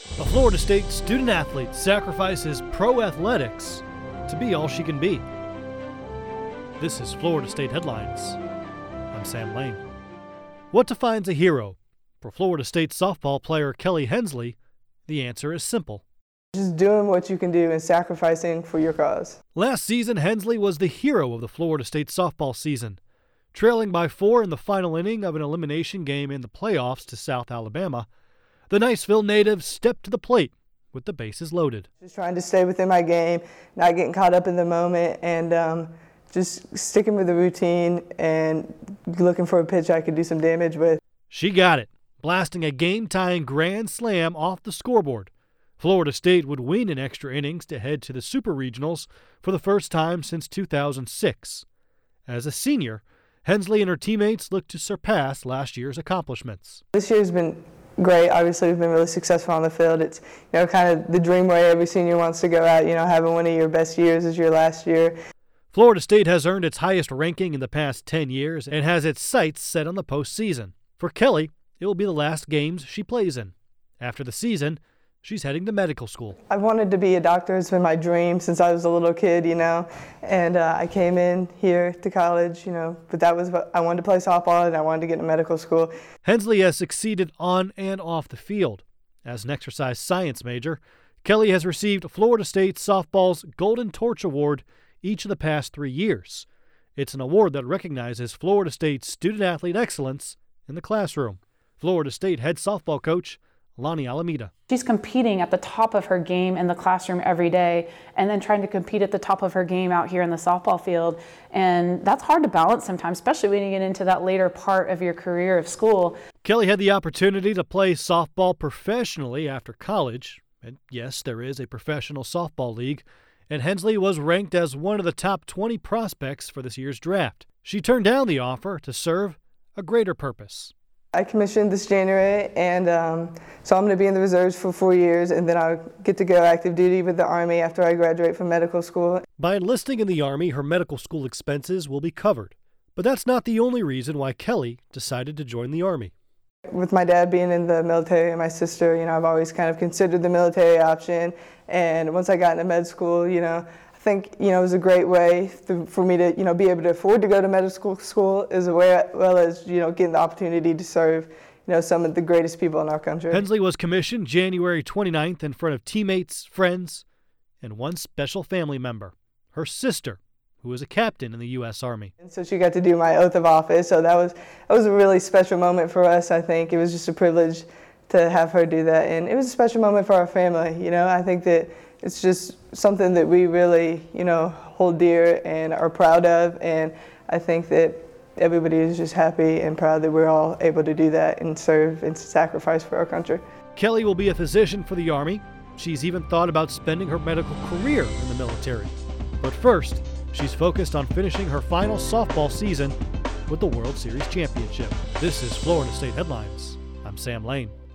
A Florida State student athlete sacrifices pro athletics to be all she can be. This is Florida State Headlines. I'm Sam Lane. What defines a hero? For Florida State softball player Kelly Hensley, the answer is simple. Just doing what you can do and sacrificing for your cause. Last season, Hensley was the hero of the Florida State softball season. Trailing by 4 in the final inning of an elimination game in the playoffs to South Alabama, the Niceville native stepped to the plate with the bases loaded. Just trying to stay within my game, not getting caught up in the moment, and just sticking with the routine and looking for a pitch I could do some damage with. She got it, blasting a game-tying grand slam off the scoreboard. Florida State would win in extra innings to head to the Super Regionals for the first time since 2006. As a senior, Hensley and her teammates look to surpass last year's accomplishments. This year's been great. Obviously, we've been really successful on the field. It's kind of the dream way every senior wants to go out. Having one of your best years as your last year. Florida State has earned its highest ranking in the past 10 years and has its sights set on the postseason. For Kelly, it will be the last games she plays in. After the season, she's heading to medical school. I wanted to be a doctor. It's been my dream since I was a little kid, and I came in here to college, but that was what I wanted to play softball and I wanted to get into medical school. Hensley has succeeded on and off the field. As an exercise science major, Kelly has received Florida State softball's Golden Torch Award each of the past 3 years. It's an award that recognizes Florida State's student-athlete excellence in the classroom. Florida State head softball coach Lonnie Alameda. She's competing at the top of her game in the classroom every day and then trying to compete at the top of her game out here in the softball field. And that's hard to balance sometimes, especially when you get into that later part of your career of school. Kelly had the opportunity to play softball professionally after college. And yes, there is a professional softball league. And Hensley was ranked as one of the top 20 prospects for this year's draft. She turned down the offer to serve a greater purpose. I commissioned this January, and so I'm going to be in the reserves for 4 years, and then I'll get to go active duty with the Army after I graduate from medical school. By enlisting in the Army, her medical school expenses will be covered. But that's not the only reason why Kelly decided to join the Army. With my dad being in the military and my sister, I've always kind of considered the military option. And once I got into med school, I think, it was a great way for me to, be able to afford to go to medical school as well as, getting the opportunity to serve, some of the greatest people in our country. Hensley was commissioned January 29th in front of teammates, friends, and one special family member, her sister, who was a captain in the U.S. Army. And so she got to do my oath of office, so that was a really special moment for us, I think. It was just a privilege to have her do that, and it was a special moment for our family. I think that it's just something that we really, hold dear and are proud of, and I think that everybody is just happy and proud that we're all able to do that and serve and sacrifice for our country. Kelly will be a physician for the Army. She's even thought about spending her medical career in the military. But first, she's focused on finishing her final softball season with the World Series championship. This is Florida State Headlines. I'm Sam Lane.